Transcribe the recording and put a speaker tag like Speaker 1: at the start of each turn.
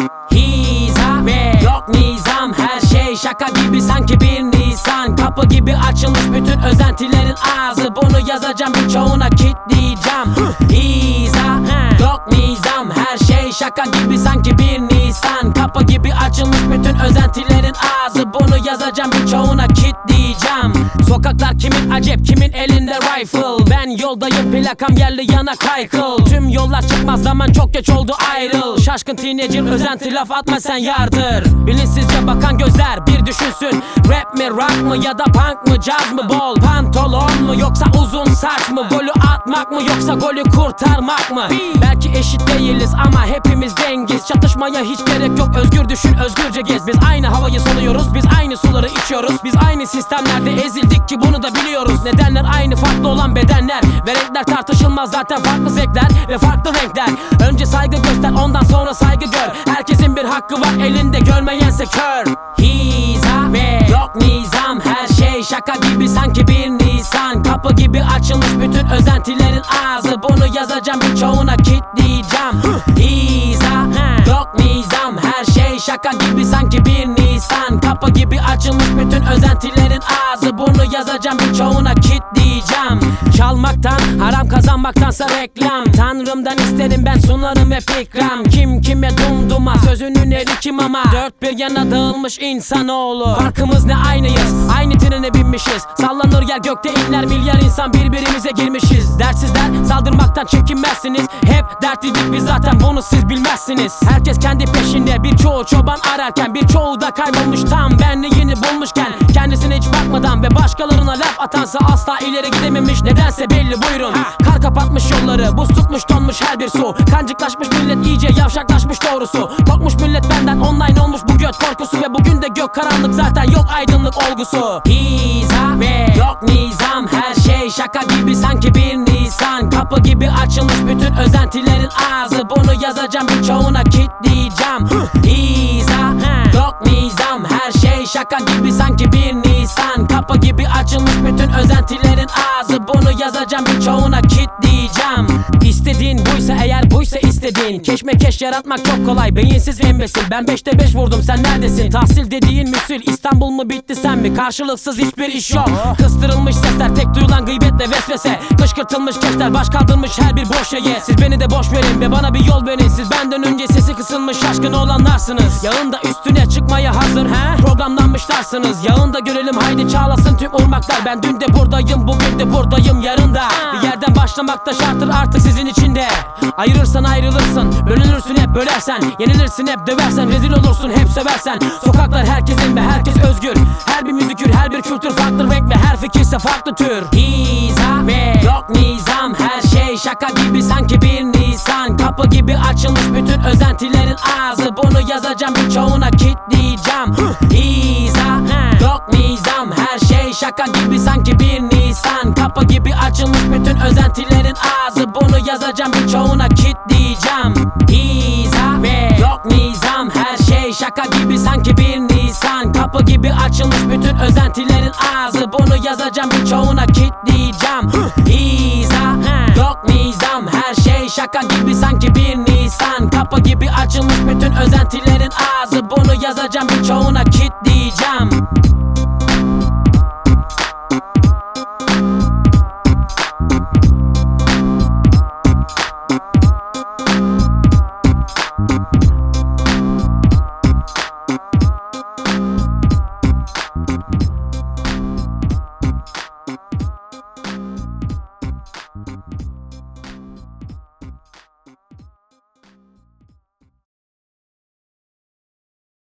Speaker 1: Hiza ve yok nizam, her şey şaka gibi sanki bir Nisan. Kapı gibi açılmış bütün özentilerin ağzı, bunu yazacağım birçoğuna kilitleyeceğim. Hiza yok nizam, her şey şaka gibi sanki bir Nisan. Kapı gibi açılmış bütün özentilerin ağzı, bunu yazacağım birçoğuna kilitleyeceğim. Sokaklar kimin acep, kimin elinde rifle. Ben yoldayım, plakam yerli yana kaykıl. Tüm yollar çıkmaz, zaman çok geç oldu ayrıl. Şaşkın teenager özenti, laf atma sen yardır. Bilinçsizce bakan gözler bir düşünsün. Rap mi, rock mı ya da punk mı, caz mı, bol pantolon mu yoksa uzun saç mı? Golü atmak mı yoksa golü kurtarmak mı? Belki eşit değiliz ama hepimiz dengiz. Çatışmaya hiç gerek yok, özgür düşün, özgürce gez. Biz aynı havayı soluyoruz, biz aynı suları içiyoruz. Biz aynı sistemlerde ezildik ki bunu da biliyoruz. Nedenler aynı, farklı olan bedenler ve renkler tartışılmaz, zaten farklı zevkler ve farklı renkler. Önce saygı göster, ondan sonra saygı gör. Herkesin bir hakkı var elinde, görmeyense kör. Hiza ve yok nizam, her şey şaka gibi sanki bir Nisan. Kapı gibi açılmış bütün özentilerin ağzı, bunu yazacağım birçoğuna kilitleyeceğim. Hiza yok nizam, her şey şaka gibi sanki bir Nisan. Kapı gibi açılmış bütün özentilerin ağzı, bunu yazacağım birçoğuna kilitleyeceğim. Çalmaktan, haram kazanmaktansa reklam. Tanrımdan isterim, ben sunarım hep ikram. Kim kime dumduma, sözünün eri kim ama. Dört bir yana dağılmış insanoğlu. Farkımız ne, aynıyız, aynı trene binmişiz. Sallanır yer gökte, inler milyar insan, birbirimize girmişiz. Dertsizler saldırmaktan çekinmezsiniz. Hep dertliydik biz zaten, bunu siz bilmezsiniz. Herkes kendi peşinde, birçoğu çoban ararken, birçoğu da kaybolmuş tam benliğini bulmuşken. Kendisine hiç bakmadan ve başkalarına laf atansa asla ileri gidememiş, nedense belli buyurun. Kar kapatmış yolları, buz tutmuş donmuş her bir su. Kancıklaşmış millet, iyice yavşaklaşmış doğrusu. Korkmuş millet benden, online olmuş bu göt korkusu. Ve bugün de gök karanlık, zaten yok aydınlık olgusu. Hiza ve yok nizam, her şey şaka gibi sanki bir Nisan. Kapı gibi açılmış bütün özentilerin ağzı, bunu yazacağım birçoğuna kilitleyeceğim. Hiza yok nizam, her şey şaka gibi sanki bir Nisan. Kapı gibi açılmış bütün özentilerin ağzı, bunu yazacağım birçoğuna kilitleyeceğim. İstediğin buysa eğer, buysa istediğin. Keşmekeş yaratmak çok kolay, beyinsiz embesil. Ben 5'te 5 vurdum, sen neredesin? Tahsil dediğin müsil, İstanbul mu bitti sen mi? Karşılıksız hiçbir iş yok. Kıstırılmış sesler, tek duyulan gıybetle vesvese. Kışkırtılmış keşler, baş kaldırmış her bir boş şeye. Siz beni de boş verin ve bana bir yol verin. Siz benden önce sesi kısılmış şaşkın olanlarsınız. Yağında üstüne çıkmaya hazır programlanmışlarsınız. Yağında görelim, haydi çağlasın tüm ırmaklar. Ben dün de buradayım, bugün de buradayım, yarın da. Bir yerden başlamak da şarttır artık sizin içinde. Ayırırsan ayrılırsın, bölünürsün hep bölersen. Yenilirsin hep döversen, rezil olursun hep söversen. Sokaklar herkesin ve herkes özgür. Her bir müzikür, her bir kültür farklı renk ve her fikirse farklı tür. Hiza ve yok nizam, her şey şaka gibi sanki bir Nisan. Kapı gibi açılmış bütün özentilerin ağzı, bunu yazacağım birçoğuna kilitleyeceğim. Hiza yok nizam, her şey şaka gibi sanki bir Nisan. Kapı gibi açılmış bütün özentilerin ağzı, bunu yazacağım birçoğuna kilitleyeceğim. Hiza ve yok nizam, her şey şaka gibi sanki bir Nisan. Kapı gibi açılmış bütün özentilerin ağzı, bunu yazacağım birçoğuna kilitleyeceğim. Hiza yok nizam, her şey şaka gibi sanki bir Nisan. Kapı gibi açılmış bütün özentilerin ağzı, bunu yazacağım birçoğuna kilitleyeceğim.